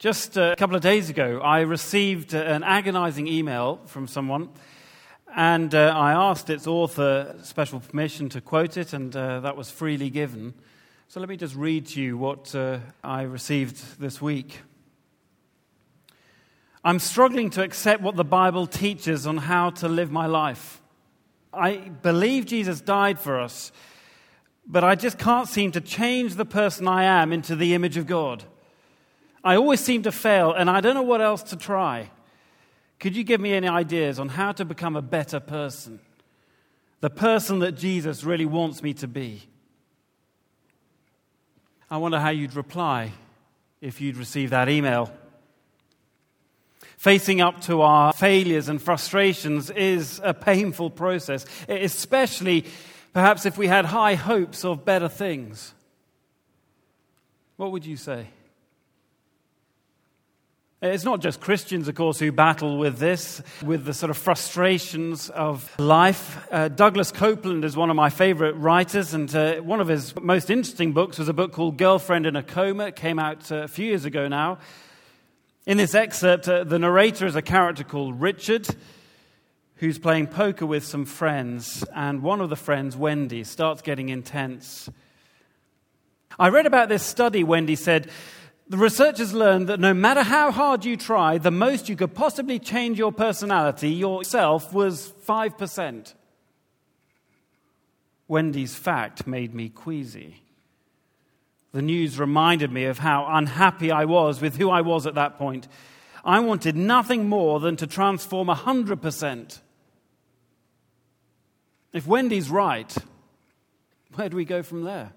Just a couple of days ago, I received an agonizing email from someone, and I asked its author special permission to quote it, and that was freely given. So let me just read to you what I received this week. I'm struggling to accept what the Bible teaches on how to live my life. I believe Jesus died for us, but I just can't seem to change the person I am into the image of God. I always seem to fail, and I don't know what else to try. Could you give me any ideas on how to become a better person? The person that Jesus really wants me to be. I wonder how you'd reply if you'd receive that email. Facing up to our failures and frustrations is a painful process, especially perhaps if we had high hopes of better things. What would you say? It's not just Christians, of course, who battle with this, with the sort of frustrations of life. Douglas Copeland is one of my favorite writers, and one of his most interesting books was a book called Girlfriend in a Coma. It came out a few years ago now. In this excerpt, the narrator is a character called Richard, who's playing poker with some friends, and one of the friends, Wendy, starts getting intense. I read about this study, Wendy said. The researchers learned that no matter how hard you try, the most you could possibly change your personality, yourself, was 5%. Wendy's fact made me queasy. The news reminded me of how unhappy I was with who I was at that point. I wanted nothing more than to transform 100%. If Wendy's right, where do we go from there?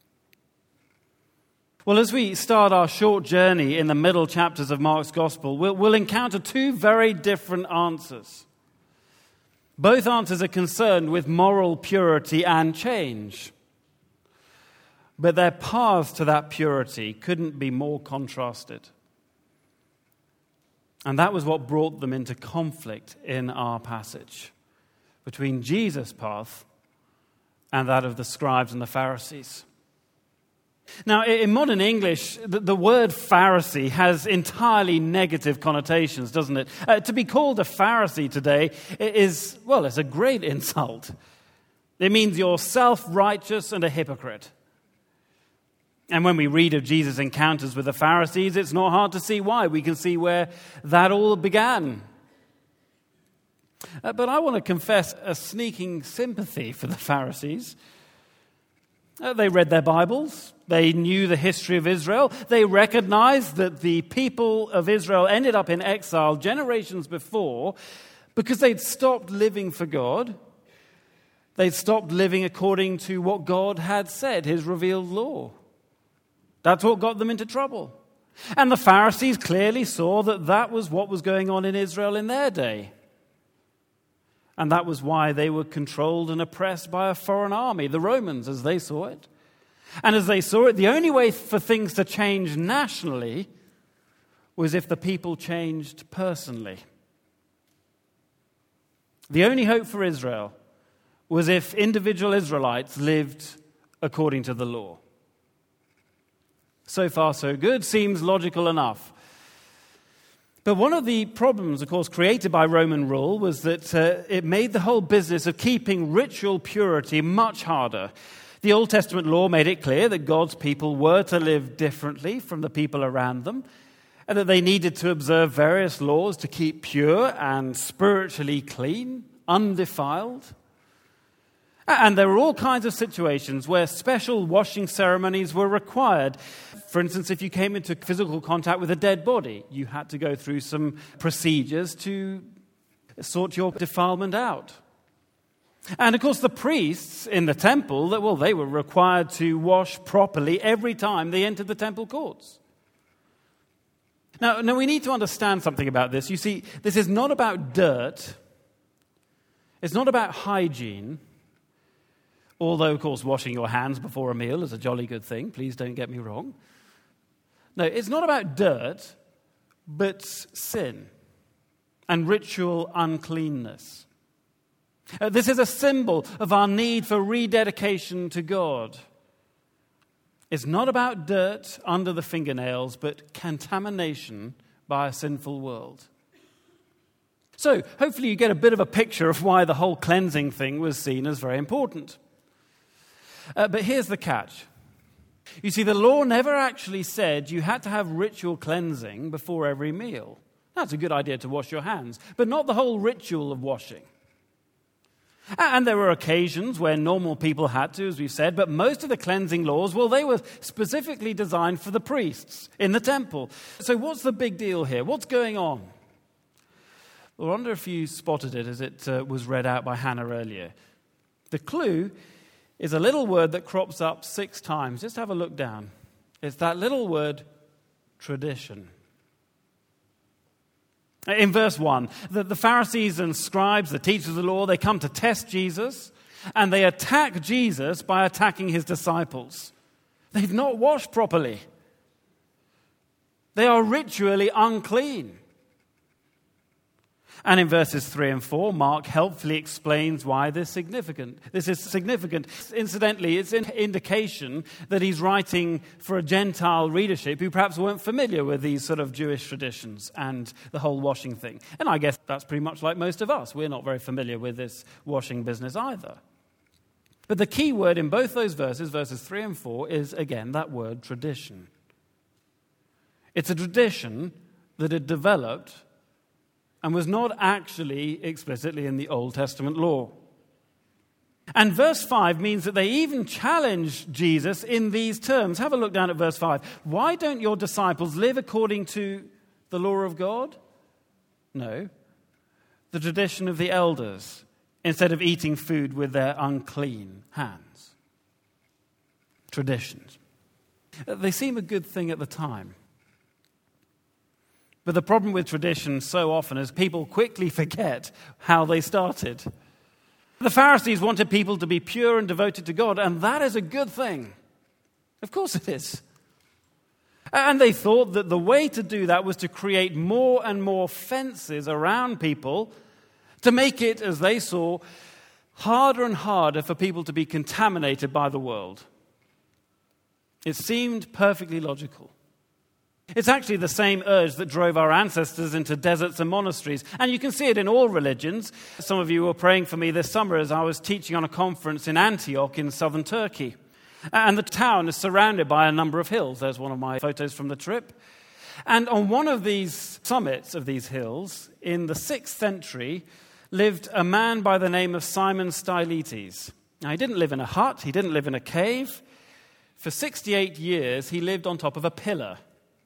Well, as we start our short journey in the middle chapters of Mark's Gospel, we'll encounter two very different answers. Both answers are concerned with moral purity and change. But their paths to that purity couldn't be more contrasted. And that was what brought them into conflict in our passage, between Jesus' path and that of the scribes and the Pharisees. Now, in modern English, the word Pharisee has entirely negative connotations, doesn't it? To be called a Pharisee today is, well, it's a great insult. It means you're self-righteous and a hypocrite. And when we read of Jesus' encounters with the Pharisees, it's not hard to see why. We can see where that all began. But I want to confess a sneaking sympathy for the Pharisees. They read their Bibles. They knew the history of Israel. They recognized that the people of Israel ended up in exile generations before because they'd stopped living for God. They'd stopped living according to what God had said, his revealed law. That's what got them into trouble. And the Pharisees clearly saw that that was what was going on in Israel in their day. And that was why they were controlled and oppressed by a foreign army, the Romans, as they saw it. And as they saw it, the only way for things to change nationally was if the people changed personally. The only hope for Israel was if individual Israelites lived according to the law. So far, so good. Seems logical enough. But one of the problems, of course, created by Roman rule was that it made the whole business of keeping ritual purity much harder. The Old Testament law made it clear that God's people were to live differently from the people around them, and that they needed to observe various laws to keep pure and spiritually clean, undefiled. And there were all kinds of situations where special washing ceremonies were required. For instance, if you came into physical contact with a dead body, you had to go through some procedures to sort your defilement out. And of course, the priests in the temple, they were required to wash properly every time they entered the temple courts. Now, we need to understand something about this. You see, this is not about dirt. It's not about hygiene. Although, of course, washing your hands before a meal is a jolly good thing. Please don't get me wrong. No, it's not about dirt, but sin and ritual uncleanness. This is a symbol of our need for rededication to God. It's not about dirt under the fingernails, but contamination by a sinful world. So, hopefully you get a bit of a picture of why the whole cleansing thing was seen as very important. But here's the catch. You see, the law never actually said you had to have ritual cleansing before every meal. That's a good idea to wash your hands, but not the whole ritual of washing. And there were occasions where normal people had to, as we've said, but most of the cleansing laws, well, they were specifically designed for the priests in the temple. So what's the big deal here? What's going on? Well, I wonder if you spotted it as it was read out by Hannah earlier. The clue is a little word that crops up 6 times. Just have a look down. It's that little word, tradition. In verse 1, the Pharisees and scribes, the teachers of the law, they come to test Jesus, and they attack Jesus by attacking his disciples. They've not washed properly. They are ritually unclean. And in verses 3 and 4, Mark helpfully explains why this is significant. This is significant. Incidentally, it's an indication that he's writing for a Gentile readership who perhaps weren't familiar with these sort of Jewish traditions and the whole washing thing. And I guess that's pretty much like most of us. We're not very familiar with this washing business either. But the key word in both those verses, verses 3 and 4, is, again, that word tradition. It's a tradition that had developed and was not actually explicitly in the Old Testament law. And verse 5 means that they even challenge Jesus in these terms. Have a look down at verse 5. Why don't your disciples live according to the law of God? No, the tradition of the elders, instead of eating food with their unclean hands. Traditions. They seem a good thing at the time. But the problem with tradition so often is people quickly forget how they started. The Pharisees wanted people to be pure and devoted to God, and that is a good thing. Of course it is. And they thought that the way to do that was to create more and more fences around people to make it, as they saw, harder and harder for people to be contaminated by the world. It seemed perfectly logical. It's actually the same urge that drove our ancestors into deserts and monasteries. And you can see it in all religions. Some of you were praying for me this summer as I was teaching on a conference in Antioch in southern Turkey. And the town is surrounded by a number of hills. There's one of my photos from the trip. And on one of these summits of these hills, in the 6th century, lived a man by the name of Simon Stylites. Now, he didn't live in a hut. He didn't live in a cave. For 68 years, he lived on top of a pillar.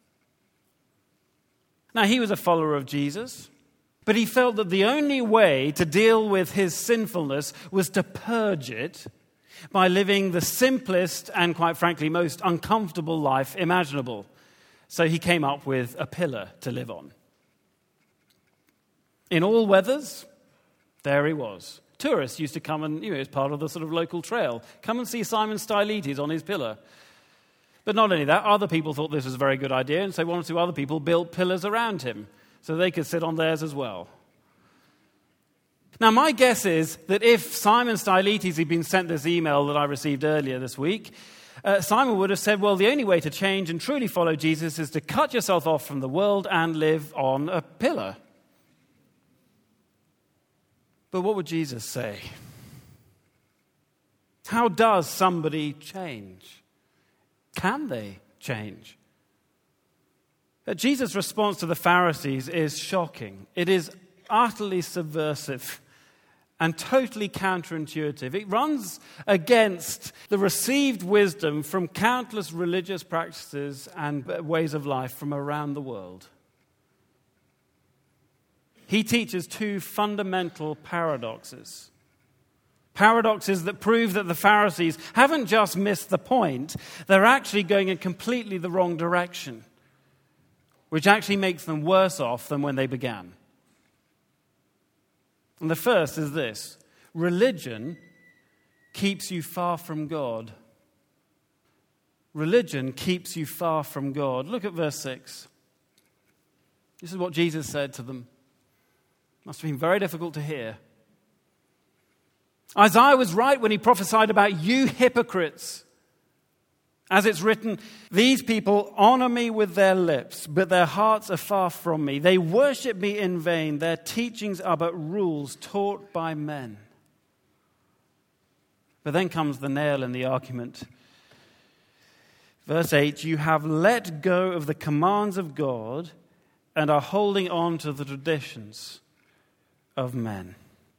Now, he was a follower of Jesus, but he felt that the only way to deal with his sinfulness was to purge it by living the simplest and, quite frankly, most uncomfortable life imaginable. So he came up with a pillar to live on. In all weathers, there he was. Tourists used to come and, as part of the sort of local trail, come and see Simon Stylites on his pillar. But not only that, other people thought this was a very good idea, and so 1 or 2 other people built pillars around him so they could sit on theirs as well. Now, my guess is that if Simon Stylites had been sent this email that I received earlier this week, Simon would have said, well, the only way to change and truly follow Jesus is to cut yourself off from the world and live on a pillar. But what would Jesus say? How does somebody change? Can they change? Jesus' response to the Pharisees is shocking. It is utterly subversive and totally counterintuitive. It runs against the received wisdom from countless religious practices and ways of life from around the world. He teaches 2 fundamental paradoxes. Paradoxes that prove that the Pharisees haven't just missed the point, they're actually going in completely the wrong direction, which actually makes them worse off than when they began. And the first is this: religion keeps you far from God. Religion keeps you far from God. Look at verse 6. This is what Jesus said to them. Must have been very difficult to hear. Isaiah was right when he prophesied about you hypocrites. As it's written, these people honor me with their lips, but their hearts are far from me. They worship me in vain. Their teachings are but rules taught by men. But then comes the nail in the argument. Verse 8, you have let go of the commands of God and are holding on to the traditions of men.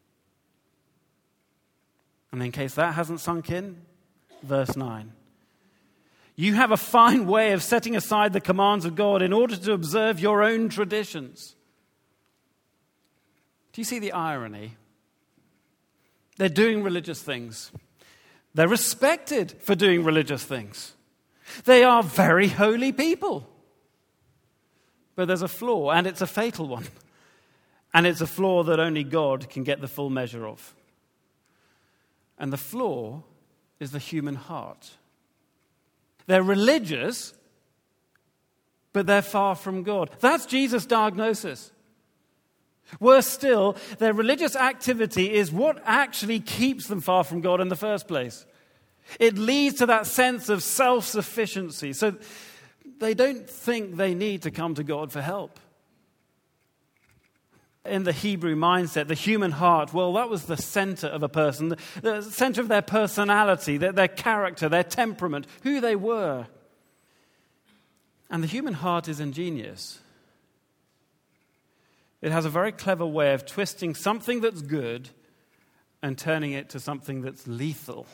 And in case that hasn't sunk in, verse 9. You have a fine way of setting aside the commands of God in order to observe your own traditions. Do you see the irony? They're doing religious things. They're respected for doing religious things. They are very holy people. But there's a flaw, and it's a fatal one. And it's a flaw that only God can get the full measure of. And the flaw is the human heart. They're religious, but they're far from God. That's Jesus' diagnosis. Worse still, their religious activity is what actually keeps them far from God in the first place. It leads to that sense of self-sufficiency. So they don't think they need to come to God for help. In the Hebrew mindset, the human heart, well, that was the center of a person, the center of their personality, their character, their temperament, who they were. And the human heart is ingenious. It has a very clever way of twisting something that's good and turning it to something that's lethal.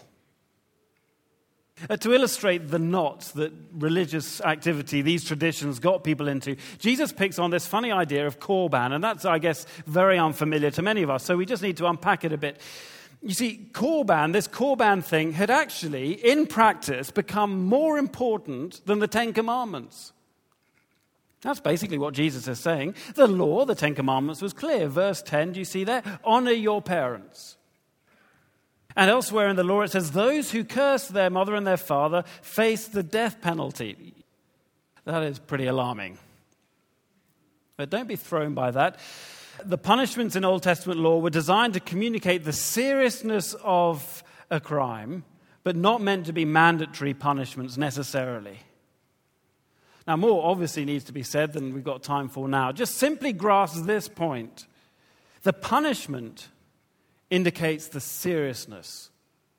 To illustrate the knots that religious activity, these traditions got people into, Jesus picks on this funny idea of Korban, and that's, I guess, very unfamiliar to many of us, so we just need to unpack it a bit. You see, Korban, this Korban thing, had actually, in practice, become more important than the Ten Commandments. That's basically what Jesus is saying. The law, the Ten Commandments, was clear. Verse 10, do you see there? Honor your parents. And elsewhere in the law it says, those who curse their mother and their father face the death penalty. That is pretty alarming. But don't be thrown by that. The punishments in Old Testament law were designed to communicate the seriousness of a crime, but not meant to be mandatory punishments necessarily. Now, more obviously needs to be said than we've got time for now. Just simply grasp this point. The punishment indicates the seriousness.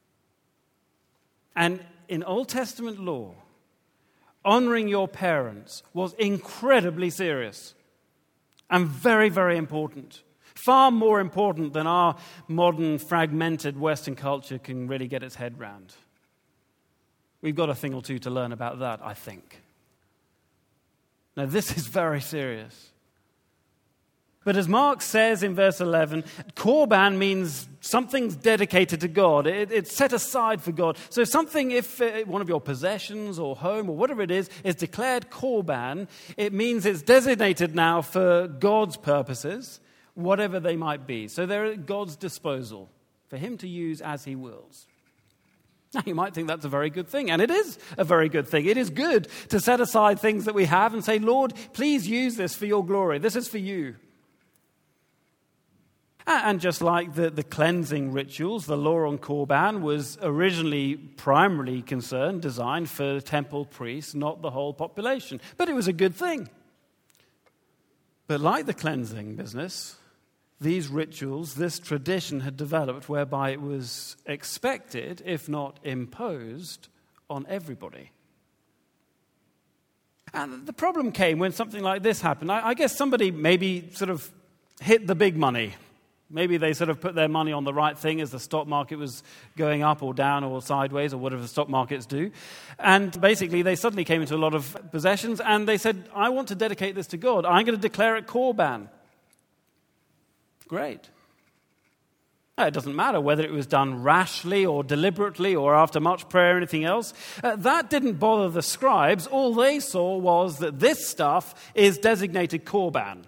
And in Old Testament law, honoring your parents was incredibly serious and very, very important. Far more important than our modern, fragmented Western culture can really get its head round. We've got a thing or two to learn about that, I think. Now, this is very serious. But as Mark says in verse 11, Korban means something's dedicated to God. It's set aside for God. So something, if one of your possessions or home or whatever it is declared Korban, it means it's designated now for God's purposes, whatever they might be. So they're at God's disposal for him to use as he wills. Now, you might think that's a very good thing, and it is a very good thing. It is good to set aside things that we have and say, Lord, please use this for your glory. This is for you. And just like the cleansing rituals, the law on Korban was originally primarily designed for temple priests, not the whole population. But it was a good thing. But like the cleansing business, these rituals, this tradition had developed whereby it was expected, if not imposed, on everybody. And the problem came when something like this happened. I guess somebody maybe sort of hit the big money. Maybe they sort of put their money on the right thing as the stock market was going up or down or sideways or whatever the stock markets do. And basically they suddenly came into a lot of possessions and they said, I want to dedicate this to God. I'm going to declare it Korban. Great. Now, it doesn't matter whether it was done rashly or deliberately or after much prayer or anything else. That didn't bother the scribes. All they saw was that this stuff is designated Korban.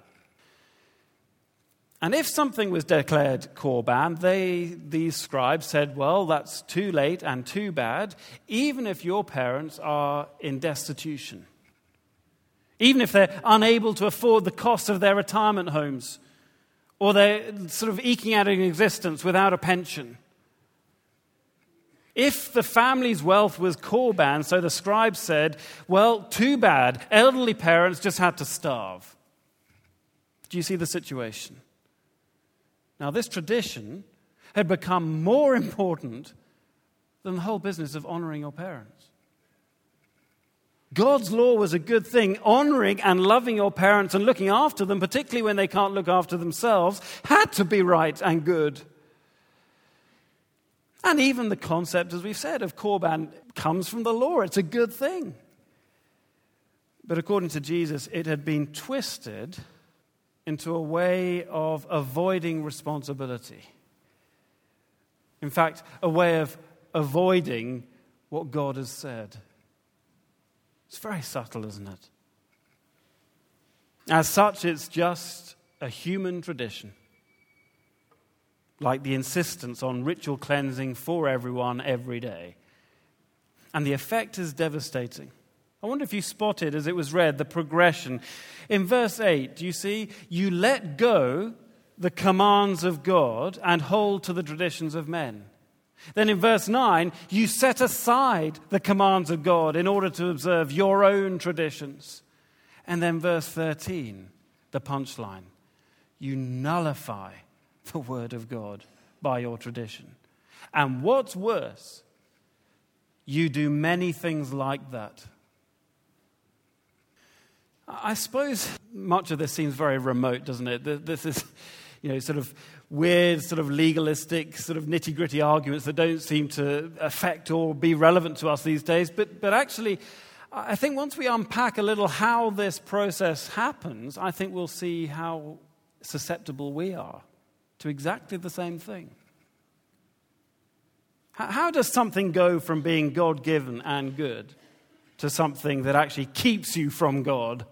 And if something was declared Korban, these scribes said, well, that's too late and too bad, even if your parents are in destitution. Even if they're unable to afford the cost of their retirement homes, or they're sort of eking out an existence without a pension. If the family's wealth was korban, so the scribes said, well, too bad. Elderly parents just had to starve. Do you see the situation? Now, this tradition had become more important than the whole business of honoring your parents. God's law was a good thing. Honoring and loving your parents and looking after them, particularly when they can't look after themselves, had to be right and good. And even the concept, as we've said, of korban comes from the law. It's a good thing. But according to Jesus, it had been twisted into a way of avoiding responsibility. In fact, a way of avoiding what God has said. It's very subtle, isn't it? As such, it's just a human tradition. Like the insistence on ritual cleansing for everyone every day. And the effect is devastating. I wonder if you spotted, as it was read, the progression. In verse 8, do you see? You let go the commands of God and hold to the traditions of men. Then in verse 9, you set aside the commands of God in order to observe your own traditions. And then verse 13, the punchline. You nullify the word of God by your tradition. And what's worse, you do many things like that. I suppose much of this seems very remote, doesn't it? This is, sort of weird, sort of legalistic, sort of nitty-gritty arguments that don't seem to affect or be relevant to us these days. But actually, I think once we unpack a little how this process happens, I think we'll see how susceptible we are to exactly the same thing. How does something go from being God-given and good to something that actually keeps you from God?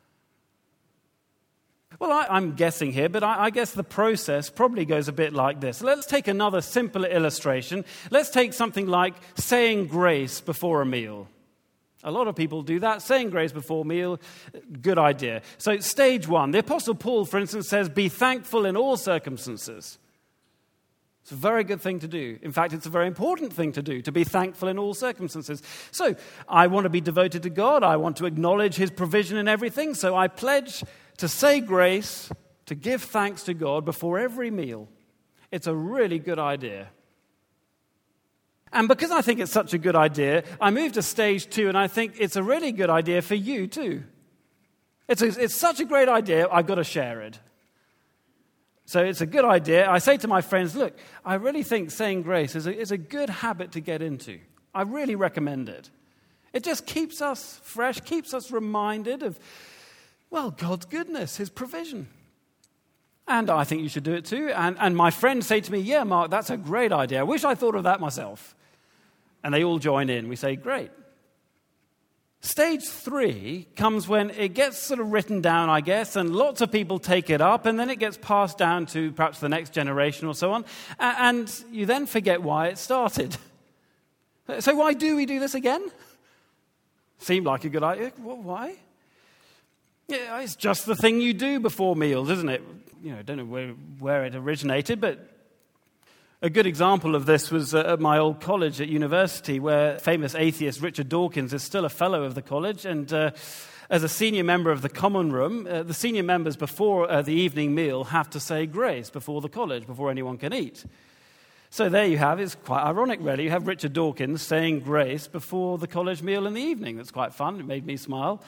Well, I'm guessing here, but I guess the process probably goes a bit like this. Let's take another simple illustration. Let's take something like saying grace before a meal. A lot of people do that. Saying grace before a meal, good idea. So stage one, the Apostle Paul, for instance, says, be thankful in all circumstances. It's a very good thing to do. In fact, it's a very important thing to do, to be thankful in all circumstances. So I want to be devoted to God. I want to acknowledge his provision in everything. So I pledge to say grace, to give thanks to God before every meal. It's a really good idea. And because I think it's such a good idea, I move to stage 2, and I think it's a really good idea for you too. It's such a great idea, I've got to share it. So it's a good idea. I say to my friends, look, I really think saying grace is a good habit to get into. I really recommend it. It just keeps us fresh, keeps us reminded of, well, God's goodness, his provision. And I think you should do it too. And my friends say to me, yeah, Mark, that's a great idea. I wish I thought of that myself. And they all join in. We say, great. Stage 3 comes when it gets sort of written down, I guess, and lots of people take it up, and then it gets passed down to perhaps the next generation or so on, and you then forget why it started. So why do we do this again? Seemed like a good idea. Well, why? Yeah, it's just the thing you do before meals, isn't it? I don't know where it originated, but a good example of this was at my old college at university, where famous atheist Richard Dawkins is still a fellow of the college, and as a senior member of the common room, the senior members before the evening meal have to say grace before the college, before anyone can eat. So there you have, it's quite ironic really, you have Richard Dawkins saying grace before the college meal in the evening. That's quite fun, it made me smile.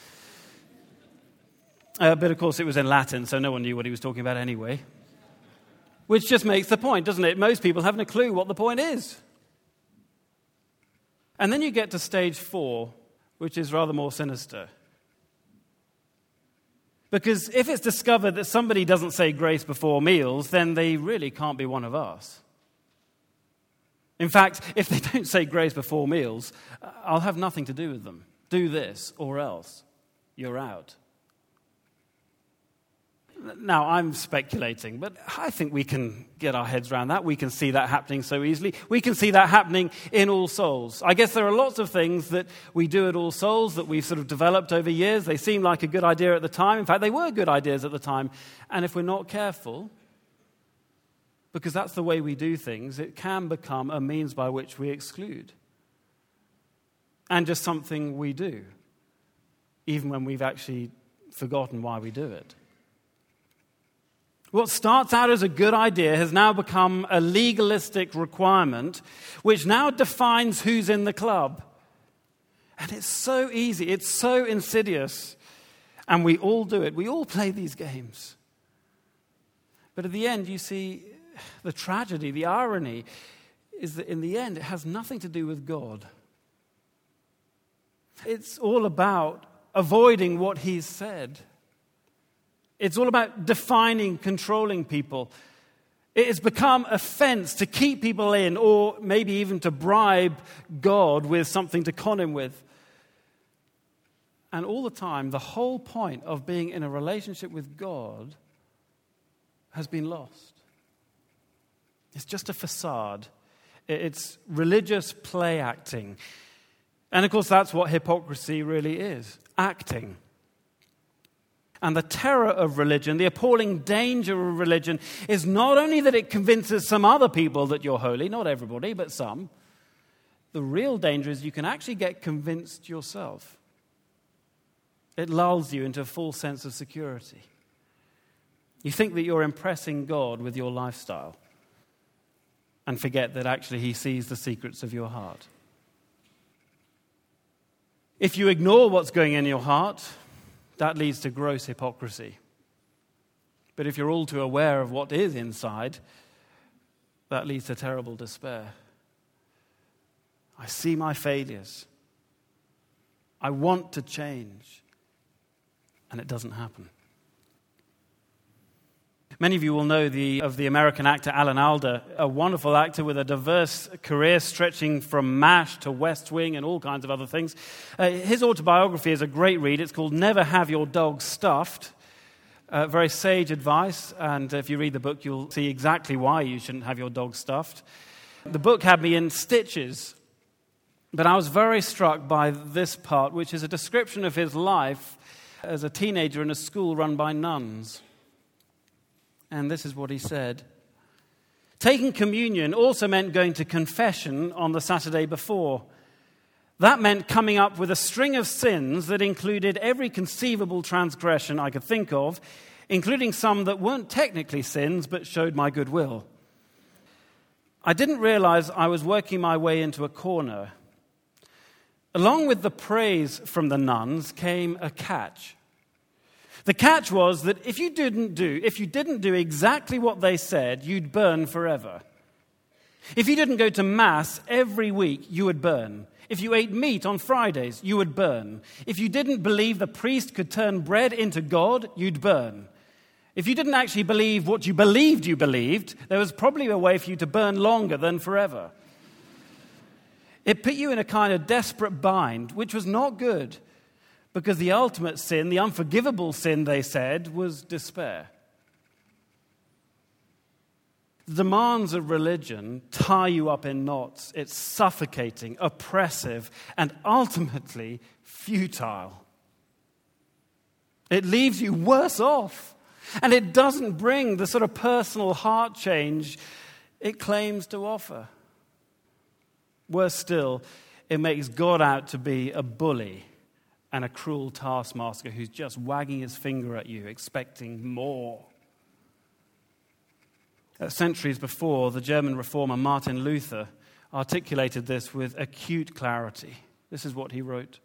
But of course it was in Latin, so no one knew what he was talking about anyway. Which just makes the point, doesn't it? Most people haven't a clue what the point is. And then you get to stage 4, which is rather more sinister. Because if it's discovered that somebody doesn't say grace before meals, then they really can't be one of us. In fact, if they don't say grace before meals, I'll have nothing to do with them. Do this or else. You're out. Now, I'm speculating, but I think we can get our heads around that. We can see that happening so easily. We can see that happening in All Souls. I guess there are lots of things that we do at All Souls that we've sort of developed over years. They seem like a good idea at the time. In fact, they were good ideas at the time. And if we're not careful, because that's the way we do things, it can become a means by which we exclude. And just something we do, even when we've actually forgotten why we do it. What starts out as a good idea has now become a legalistic requirement, which now defines who's in the club. And it's so easy, it's so insidious, and we all do it. We all play these games. But at the end, you see, the tragedy, the irony, is that in the end, it has nothing to do with God. It's all about avoiding what He's said. It's all about defining, controlling people. It has become a fence to keep people in, or maybe even to bribe God with something to con Him with. And all the time, the whole point of being in a relationship with God has been lost. It's just a facade. It's religious play acting. And of course, that's what hypocrisy really is, acting. And the terror of religion, the appalling danger of religion, is not only that it convinces some other people that you're holy, not everybody, but some. The real danger is you can actually get convinced yourself. It lulls you into a false sense of security. You think that you're impressing God with your lifestyle and forget that actually He sees the secrets of your heart. If you ignore what's going in your heart, that leads to gross hypocrisy. But if you're all too aware of what is inside, that leads to terrible despair. I see my failures. I want to change. And it doesn't happen. Many of you will know of the American actor Alan Alda, a wonderful actor with a diverse career stretching from MASH to West Wing and all kinds of other things. His autobiography is a great read. It's called Never Have Your Dog Stuffed. Very sage advice, and if you read the book, you'll see exactly why you shouldn't have your dog stuffed. The book had me in stitches, but I was very struck by this part, which is a description of his life as a teenager in a school run by nuns. And this is what he said. Taking communion also meant going to confession on the Saturday before. That meant coming up with a string of sins that included every conceivable transgression I could think of, including some that weren't technically sins but showed my goodwill. I didn't realize I was working my way into a corner. Along with the praise from the nuns came a catch. The catch was that if you didn't do exactly what they said, you'd burn forever. If you didn't go to Mass every week, you would burn. If you ate meat on Fridays, you would burn. If you didn't believe the priest could turn bread into God, you'd burn. If you didn't actually believe what you believed, there was probably a way for you to burn longer than forever. It put you in a kind of desperate bind, which was not good. Because the ultimate sin, the unforgivable sin, they said, was despair. The demands of religion tie you up in knots. It's suffocating, oppressive, and ultimately futile. It leaves you worse off. And it doesn't bring the sort of personal heart change it claims to offer. Worse still, it makes God out to be a bully and a cruel taskmaster who's just wagging his finger at you, expecting more. Centuries before, the German reformer Martin Luther articulated this with acute clarity. This is what he wrote.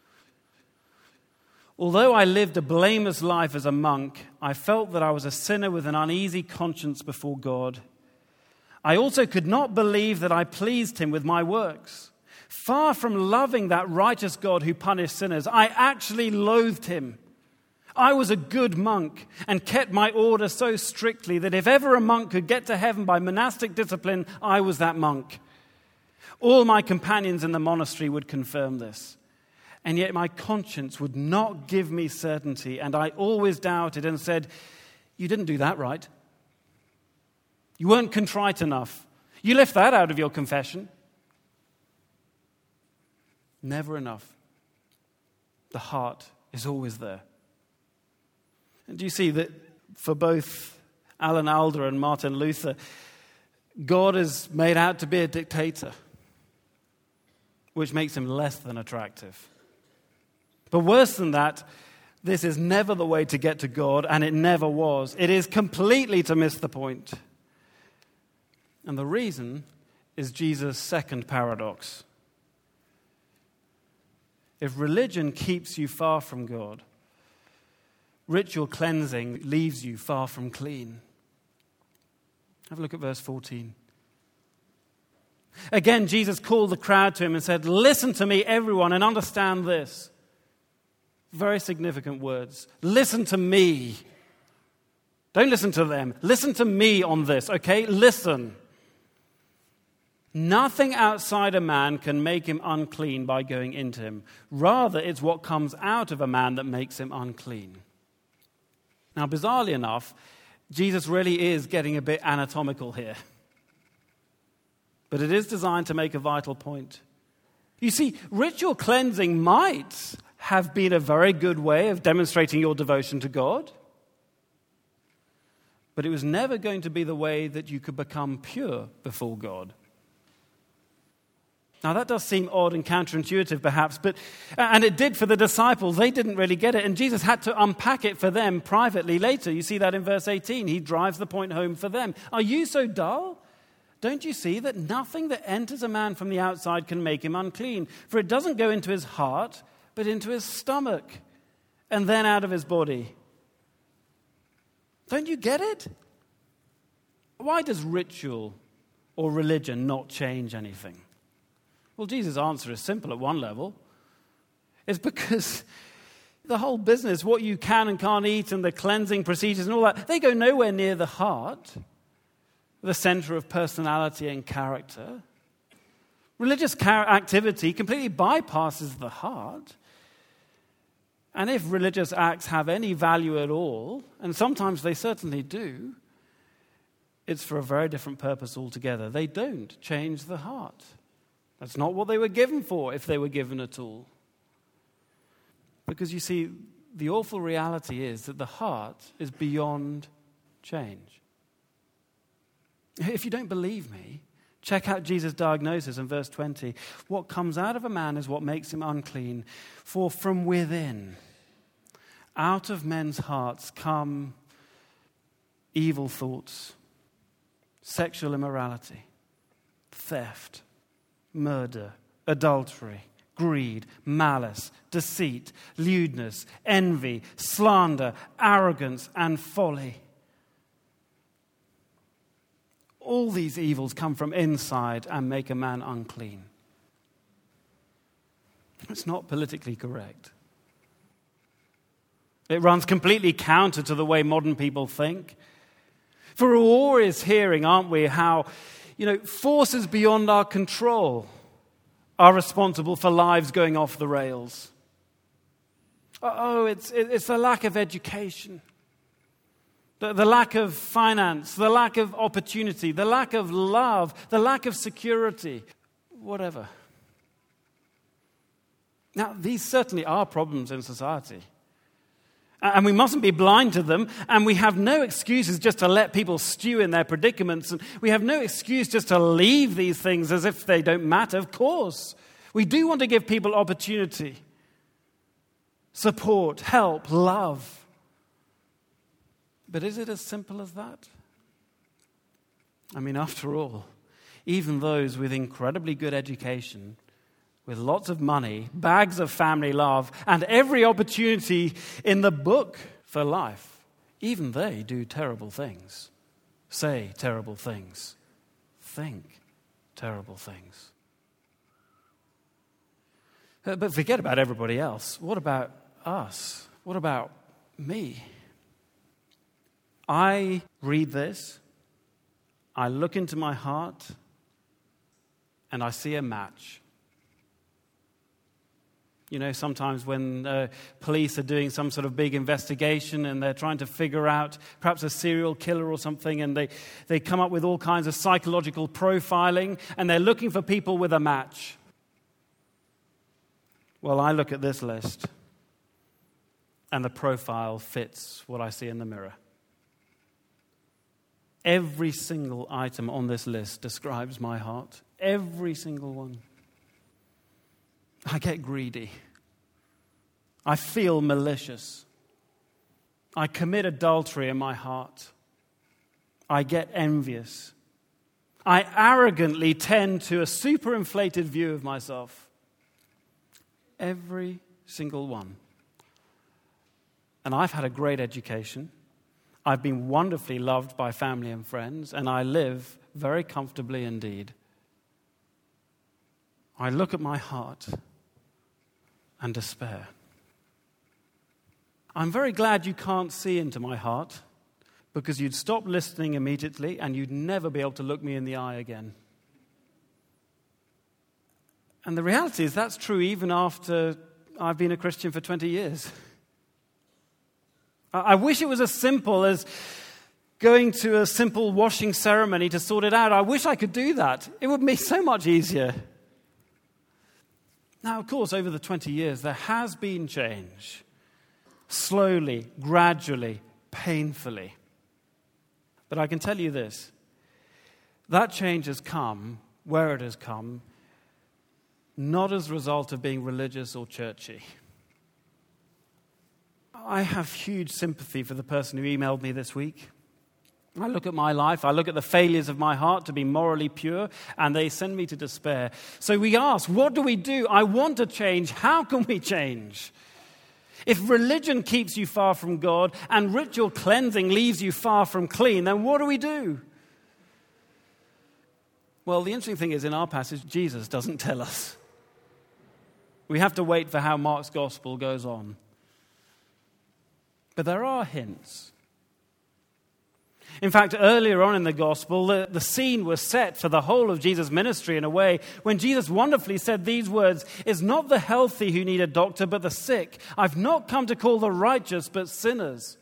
Although I lived a blameless life as a monk, I felt that I was a sinner with an uneasy conscience before God. I also could not believe that I pleased Him with my works. Far from loving that righteous God who punished sinners, I actually loathed Him. I was a good monk and kept my order so strictly that if ever a monk could get to heaven by monastic discipline, I was that monk. All my companions in the monastery would confirm this. And yet my conscience would not give me certainty, and I always doubted and said, "You didn't do that right. You weren't contrite enough. You left that out of your confession." Never enough. The heart is always there. And do you see that for both Alan Alda and Martin Luther, God is made out to be a dictator, which makes him less than attractive. But worse than that, this is never the way to get to God, and it never was. It is completely to miss the point. And the reason is Jesus' second paradox. If religion keeps you far from God, ritual cleansing leaves you far from clean. Have a look at verse 14. Again, Jesus called the crowd to him and said, "Listen to me, everyone, and understand this." Very significant words. Listen to me. Don't listen to them. Listen to me on this, okay? Listen. Nothing outside a man can make him unclean by going into him. Rather, it's what comes out of a man that makes him unclean. Now, bizarrely enough, Jesus really is getting a bit anatomical here. But it is designed to make a vital point. You see, ritual cleansing might have been a very good way of demonstrating your devotion to God, but it was never going to be the way that you could become pure before God. Now, that does seem odd and counterintuitive, perhaps, and it did for the disciples. They didn't really get it, and Jesus had to unpack it for them privately later. You see that in verse 18. He drives the point home for them. Are you so dull? Don't you see that nothing that enters a man from the outside can make him unclean? For it doesn't go into his heart, but into his stomach, and then out of his body. Don't you get it? Why does ritual or religion not change anything? Well, Jesus' answer is simple at one level. It's because the whole business, what you can and can't eat and the cleansing procedures and all that, they go nowhere near the heart, the center of personality and character. Religious activity completely bypasses the heart. And if religious acts have any value at all, and sometimes they certainly do, it's for a very different purpose altogether. They don't change the heart. That's not what they were given for, if they were given at all. Because you see, the awful reality is that the heart is beyond change. If you don't believe me, check out Jesus' diagnosis in verse 20. What comes out of a man is what makes him unclean. For from within, out of men's hearts come evil thoughts, sexual immorality, theft, murder, adultery, greed, malice, deceit, lewdness, envy, slander, arrogance, and folly. All these evils come from inside and make a man unclean. It's not politically correct. It runs completely counter to the way modern people think. For we're always hearing, aren't we, how forces beyond our control are responsible for lives going off the rails. It's the lack of education, the lack of finance, the lack of opportunity, the lack of love, the lack of security, whatever. Now, these certainly are problems in society. And we mustn't be blind to them, and we have no excuses just to let people stew in their predicaments, and we have no excuse just to leave these things as if they don't matter. Of course, we do want to give people opportunity, support, help, love. But is it as simple as that? I mean, after all, even those with incredibly good education, with lots of money, bags of family love, and every opportunity in the book for life, even they do terrible things, say terrible things, think terrible things. But forget about everybody else. What about us? What about me? I read this, I look into my heart, and I see a match. Sometimes when police are doing some sort of big investigation and they're trying to figure out perhaps a serial killer or something, and they come up with all kinds of psychological profiling, and they're looking for people with a match. Well, I look at this list, and the profile fits what I see in the mirror. Every single item on this list describes my heart. Every single one. I get greedy. I feel malicious. I commit adultery in my heart. I get envious. I arrogantly tend to a superinflated view of myself. Every single one. And I've had a great education. I've been wonderfully loved by family and friends, and I live very comfortably indeed. I look at my heart and despair. I'm very glad you can't see into my heart, because you'd stop listening immediately and you'd never be able to look me in the eye again. And the reality is that's true even after I've been a Christian for 20 years. I wish it was as simple as going to a simple washing ceremony to sort it out. I wish I could do that. It would be so much easier. Now, of course, over the 20 years, there has been change. Slowly, gradually, painfully. But I can tell you this. That change has come, where it has come, not as a result of being religious or churchy. I have huge sympathy for the person who emailed me this week. I look at my life, I look at the failures of my heart to be morally pure, and they send me to despair. So we ask, what do we do? I want to change. How can we change? If religion keeps you far from God and ritual cleansing leaves you far from clean, then what do we do? Well, the interesting thing is in our passage, Jesus doesn't tell us. We have to wait for how Mark's gospel goes on. But there are hints. In fact, earlier on in the gospel, the scene was set for the whole of Jesus' ministry in a way when Jesus wonderfully said these words, "It's not the healthy who need a doctor, but the sick. I've not come to call the righteous, but sinners."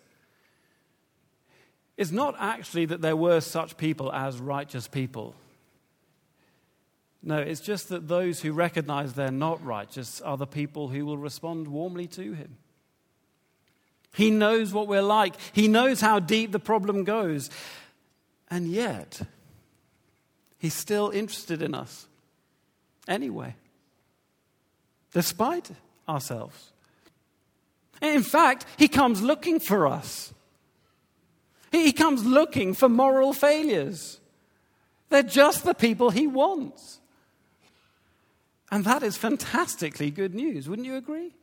It's not actually that there were such people as righteous people. No, it's just that those who recognize they're not righteous are the people who will respond warmly to him. He knows what we're like. He knows how deep the problem goes. And yet, he's still interested in us. Anyway. Despite ourselves. In fact, he comes looking for us. He comes looking for moral failures. They're just the people he wants. And that is fantastically good news, wouldn't you agree?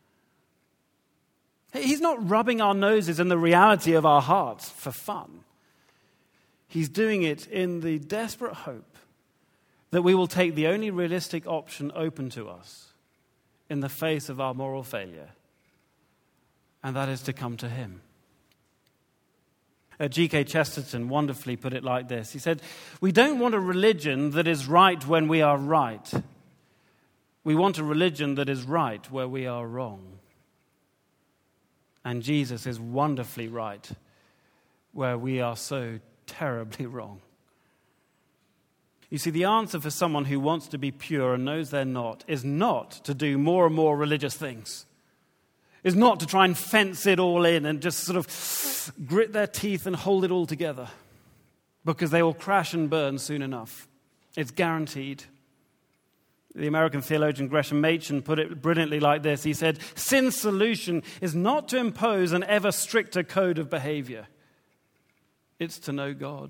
He's not rubbing our noses in the reality of our hearts for fun. He's doing it in the desperate hope that we will take the only realistic option open to us in the face of our moral failure, and that is to come to him. G.K. Chesterton wonderfully put it like this. He said, "We don't want a religion that is right when we are right. We want a religion that is right where we are wrong." And Jesus is wonderfully right where we are so terribly wrong. You see, the answer for someone who wants to be pure and knows they're not is not to do more and more religious things. Is not to try and fence it all in and just sort of grit their teeth and hold it all together. Because they will crash and burn soon enough. It's guaranteed. The American theologian Gresham Machen put it brilliantly like this. He said, "Sin's solution is not to impose an ever stricter code of behavior. It's to know God."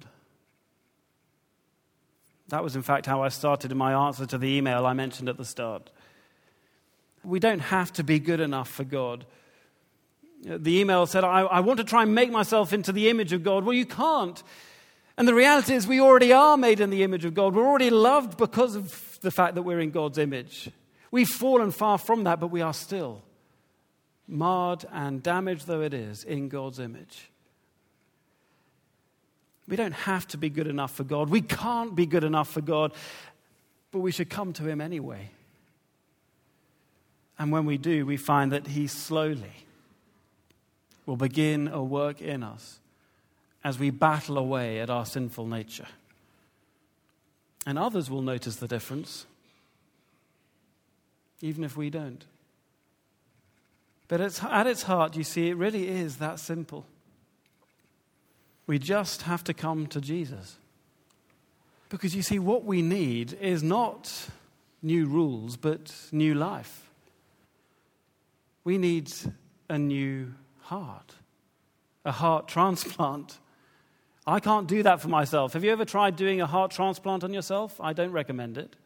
That was, in fact, how I started in my answer to the email I mentioned at the start. We don't have to be good enough for God. The email said, I want to try and make myself into the image of God. Well, you can't. And the reality is we already are made in the image of God. We're already loved because of the fact that we're in God's image. We've fallen far from that, but we are still marred and damaged though it is in God's image. We don't have to be good enough for God. We can't be good enough for God, but we should come to him anyway. And when we do, we find that he slowly will begin a work in us as we battle away at our sinful nature. And others will notice the difference, even if we don't. But at its heart, you see, it really is that simple. We just have to come to Jesus. Because you see, what we need is not new rules, but new life. We need a new heart, a heart transplant. I can't do that for myself. Have you ever tried doing a heart transplant on yourself? I don't recommend it.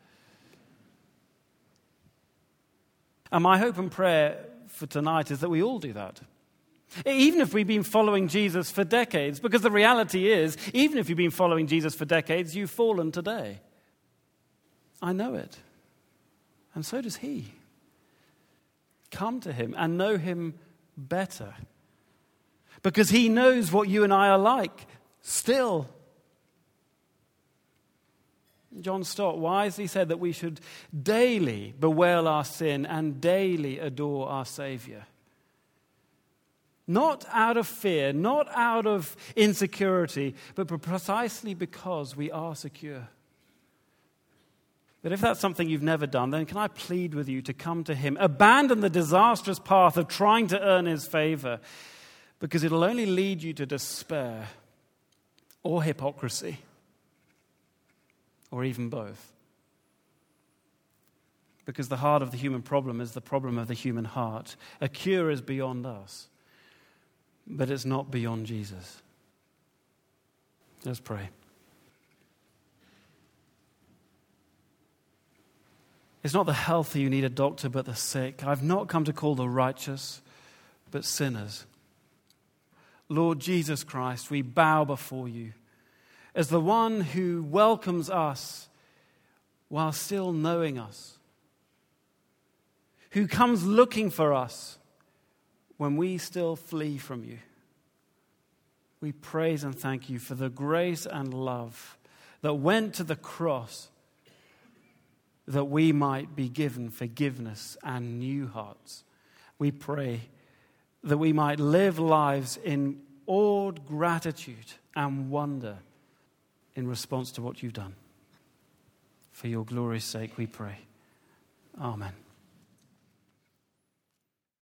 And my hope and prayer for tonight is that we all do that. Even if we've been following Jesus for decades, because the reality is, even if you've been following Jesus for decades, you've fallen today. I know it. And so does he. Come to him and know him better. Because he knows what you and I are like still. John Stott wisely said that we should daily bewail our sin and daily adore our Savior. Not out of fear, not out of insecurity, but precisely because we are secure. But if that's something you've never done, then can I plead with you to come to him? Abandon the disastrous path of trying to earn his favor, because it'll only lead you to despair or hypocrisy, or even both. Because the heart of the human problem is the problem of the human heart. A cure is beyond us, but it's not beyond Jesus. Let's pray. It's not the healthy who need a doctor, but the sick. I've not come to call the righteous, but sinners. Lord Jesus Christ, we bow before you as the one who welcomes us while still knowing us, who comes looking for us when we still flee from you. We praise and thank you for the grace and love that went to the cross that we might be given forgiveness and new hearts. We pray that we might live lives in awed gratitude and wonder in response to what you've done. For your glory's sake we pray. Amen.